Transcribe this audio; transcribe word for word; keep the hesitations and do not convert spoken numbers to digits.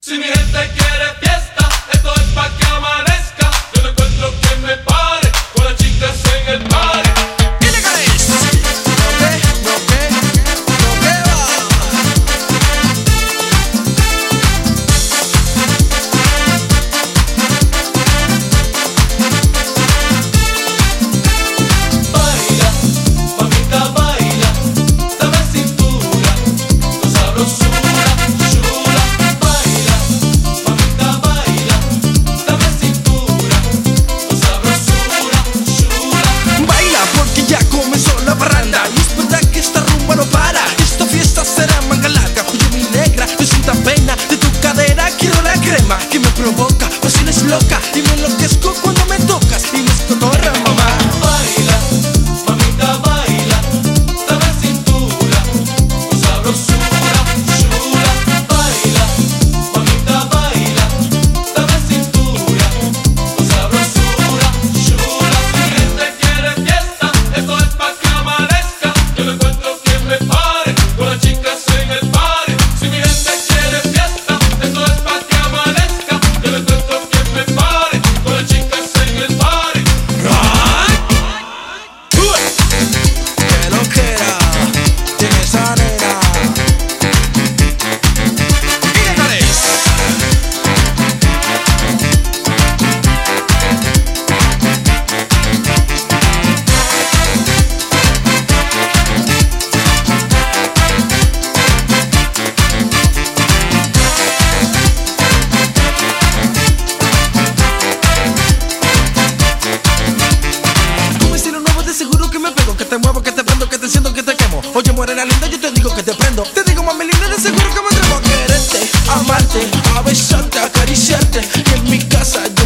Si mi gente quiere fiesta, esto es pa' que amanezca. Yo no encuentro quien me pare con las chicas en el party. Ilegales, lo que, lo que, lo que va. Baila, mamita baila, dame cintura, tu sabrosura, chula. Baila, mamita baila, dame cintura, tu sabrosura, chula. Baila porque ya comenzó la barranda. Y es verdad que esta rumba no para. Esta fiesta será manga larga. Oye mi negra, no sienta pena. De tu cadera quiero la crema que me provoca, pasiones loca. Y me enloquezco cuando me tocas. Y me escotorra, mamá. Baila, mamita baila, dame cintura, tu sabrosura, chula. Baila, mamita baila, dame cintura, tu sabrosura, chula. Si mi gente quiere fiesta, esto es pa' que amanezca. Yo no encuentro quien me pare con las chicas en el party. Si mi gente quiere fiesta, esto es pa' que amanezca. Yo no encuentro quien me pare con las chicas en el party. Que lo quiera, tiene esa nena. Ilegales. Con estilo nuevo de seguro que me pego, que te muevo, que te prendo, que te siento, que te quemo. Oye, morena linda, yo te digo que te prendo. Te digo, mami linda, de seguro que me atrevo a quererte, a amarte, a besarte, a acariciarte. Y en mi casa